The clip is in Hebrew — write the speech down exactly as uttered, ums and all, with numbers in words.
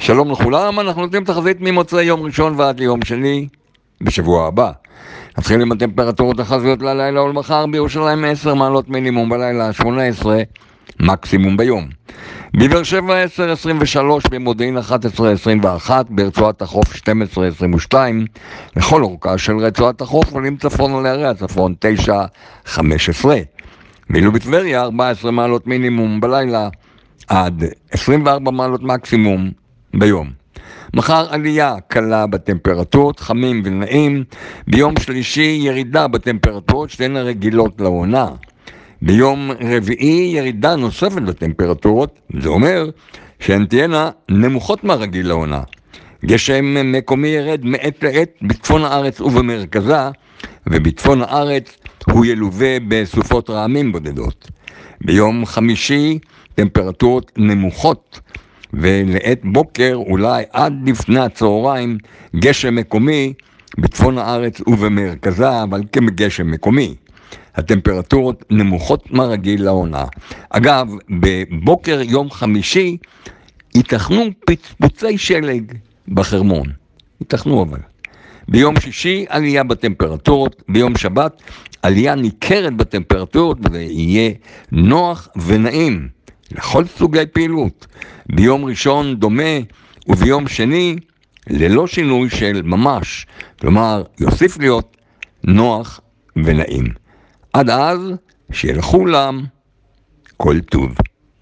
שלום לכולם, אנחנו נותנים תחזית ממוצאי יום ראשון ועד ליום שני בשבוע הבא. נתחיל עם הטמפרטורות החזויות ללילה ולמחר. בירושלים עשר מעלות מינימום בלילה, שמונה עשרה מקסימום ביום. בבאר שבע עשר עשרים ושלוש, במודיעין אחת עשרה עשרים ואחת, ברצועת החוף שתים עשרה עשרים ושתיים, לכל אורכה של רצועת החוף, עולים צפון לערי הצפון תשע חמש עשרה. ואילו בטבריה ארבע עשרה מעלות מינימום בלילה עד עשרים וארבע מעלות מקסימום ביום. מחר עלייה קלה בטמפרטורות, חמים ונעים. ביום שלישי ירידה בטמפרטורות, שתיהן רגילות לעונה. ביום רביעי ירידה נוספת בטמפרטורות, זה אומר שהן תהיינה נמוכות מהרגיל לעונה. גשם מקומי ירד מעת לעת בצפון הארץ ובמרכזה, ובצפון הארץ הוא ילווה בסופות רעמים בודדות. ביום חמישי טמפרטורות נמוכות, ולעת בוקר אולי עד לפני הצהריים גשם מקומי בצפון הארץ ובמרכזה, אבל כגשם מקומי. הטמפרטורות נמוכות מהרגיל לעונה. אגב, בבוקר יום חמישי ייתכנו פצפוצי שלג בחרמון. ייתכנו אבל. ביום שישי עלייה בטמפרטורות, ביום שבת עלייה ניכרת בטמפרטורות, וזה יהיה נוח ונעים לכל סוגי פעילות. ביום ראשון דומה, וביום שני ללא שינוי של ממש. כלומר, יוסיף להיות נוח ונעים. עד אז, שיהיה לכולם כל טוב.